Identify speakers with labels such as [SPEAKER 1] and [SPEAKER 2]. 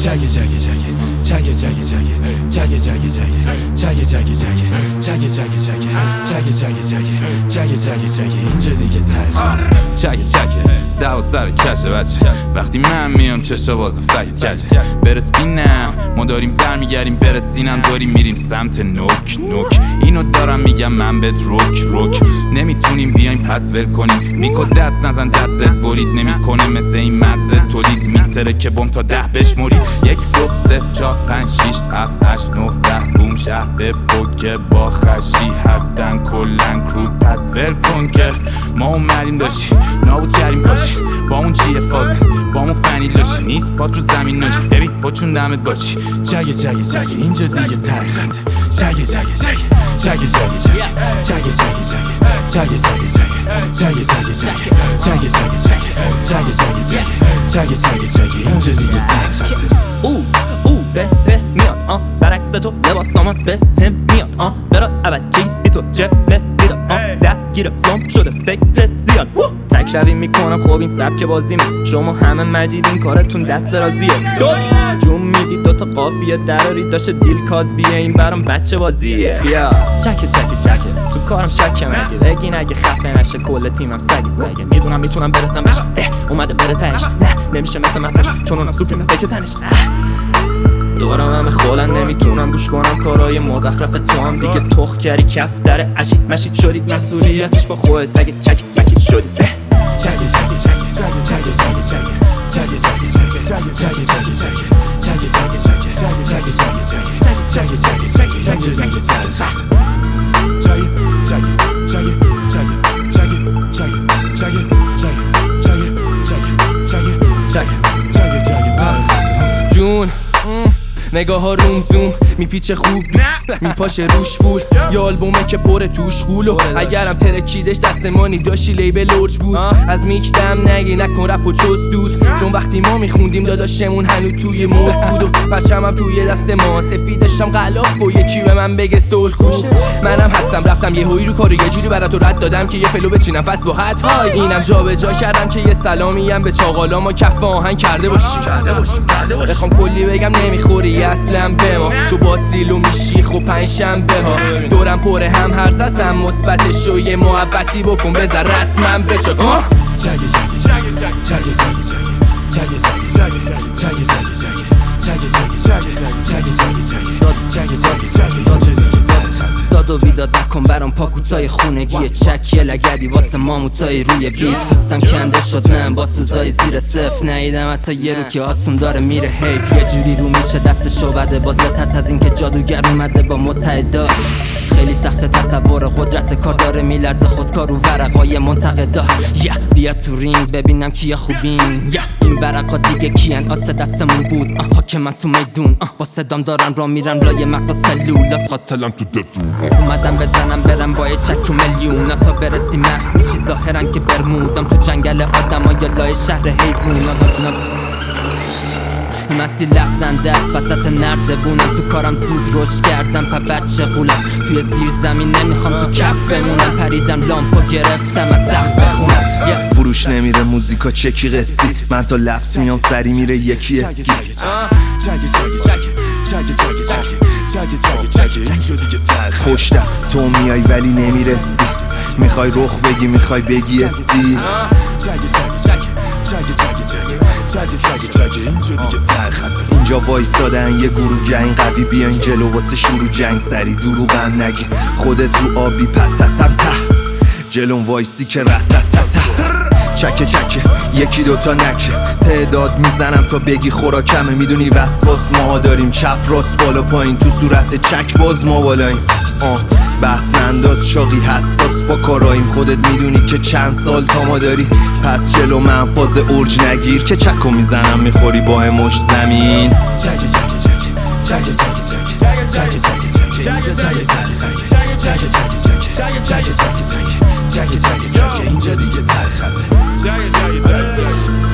[SPEAKER 1] جگه جگه جگه جگه جگه جگه جگه جگه جگه جگه جگه جگه جگه جگه جگه جگه جگه جگه اینجا دیگه تلخ
[SPEAKER 2] جگه جگه دو سر کشه بچه وقتی من میام چشا باز فکت کجه برس بینم ما داریم برمیگردیم برسینم داریم میریم سمت نوک نوک اینو دارم میگم من بهت روک روک نمیتونیم بیایم پس ول کنیم میکل دست نزن دستت برید نمیکنه مثل این مغزت تولید میتره که بم تا 10 بشمرید 1 2 3 4 5 6 7 8 9 10 بوم شهر به بوکه با خشی هستن کلن کرود پس ول کن که ما اومدیم داشی نابود کردیم پاشی با اون چیه فازه با اون فنی لاشی نیست پات رو زمین ناجی ببین پاچون دمت باشی جگه جگه جگه اینجا دیگه ترخنده جگه جگه جگه جگه جگه جگه جگه جگه جگه جگه جگه جگه جگه جگه جگه جگه اینجا دیگه ترخنده
[SPEAKER 3] به میاد برعکس تو لباسامات به هم میاد برات عوضی بی تو جبه میداد درگیر فلوم شده فکرت زیاد تک روی میکنم خب این سبک بازیمه شما همه مجیدین کارتون دست رازیه جون میدید دوتا قافیه دراری داشته بیل کازبیه این برام بچه بازیه بیا چکه چکه چکه تو کارم شکه مگه بگین اگه خفه نشه کل تیمم سگه میدونم میتونم برسم بهش اومده بره تهش نه نمیشه مثل مفش چون اونم سوپریم فکر تنش دورم همه خولن نمیتونم گوش کنم کارای مزخرف تو هم دیگه تخ کردی کف داره عشی مشی شدید مسئولیتش با خودت اگه چکی مکی شدید
[SPEAKER 1] جگه جگه جگه جگه جگه جگه جگه جگه جگه جگه جگه جگه
[SPEAKER 3] جون نگاه ها روم زوم میپیچه خوب میپاشه روش بول یا آلبومه که پر توش غولو اگرم ترکیدش دستمانی داشتی لیبل لورج بود از میکدم نگی نکن رپ و چوز دود چون وقتی ما میخوندیم داداشمون هنو توی موز بود و پرچمم توی دست ما سفیدشم غلاف و یکی به من بگه سول کوش منم هستم رفتم یه هوی رو کاری یه جوری برات رد دادم که یه فلو بچینم فصل با حد اینم جا به جا کردم که یه سلامیم به چاقالا ما کف آهنگ کرده باشی بخوام کلی بگم نمیخوری اصلا به ما تو باطیلو میشیخ و 5 شنبه ها دورم پره هم هر زستم مثبتش و یه محبتی بکن بذار رسمم بچه
[SPEAKER 1] جگه جگه جگه جگه
[SPEAKER 3] داد و بیداد نکن برام پاکوتای خونگیه چک یه لگدی واسه ماموتای روی بیت پستم کنده شد نه با سوزای زیر صفر نیدم حتی یه رو که آسون داره میره حیف یه جوری رو میشه دستشو بده باز یا ترس از این که جادوگر اومده با متحدا خیلی سخت تصور قدرت کار داره میلرزه خودکار رو ورقای منتقدا بیا تو رینگ ببینم کیا خوبین این ورقا دیگه کیان آست دستمون بود حاکم تو میدون با صدام دارن را میرن لای مغز سلولات قاتلم تو دتون اومدم بزنم برم با یه چک و میلیون تا برسی مخ میشی ظاهرن که برمودم تو جنگل آدم ها یا لای شهر حیوون مسیل لحظنده است وسط نردبونم تو کارم زود روش کردم پا بچه غولم توی زیر زمین نمیخوام تو کف بمونم پریدم لامپو گرفتم از سخت بخونم
[SPEAKER 4] فروش نمیره موزیکا چکی قسطی من تا لفظ میام سری میره یکی اسکی پشتم تو میای ولی نمیرسی میخوای رخ بگی میخوای بگی استی اینجا وایستادن یه گروه گنگ قوی بیاین جلو واسه شروع جنگ سری دروغم نگی خودت رو آبی پتتم ته جلون وایسی که رتتتت چکه چکه یکی دوتا نکه تعداد میزنم تا بگی خوراکمه میدونی وسواس ماها داریم چپ راست بالا پایین تو صورت چک باز ما بالاییم بحث انداز شاقی حساس با کاراییم خودت میدونی که چند سال تا ما داری پس جلو من فاز ارج نگیر که چکو میزنم میخوری با مش زمین
[SPEAKER 1] اینجا دیگه تلخته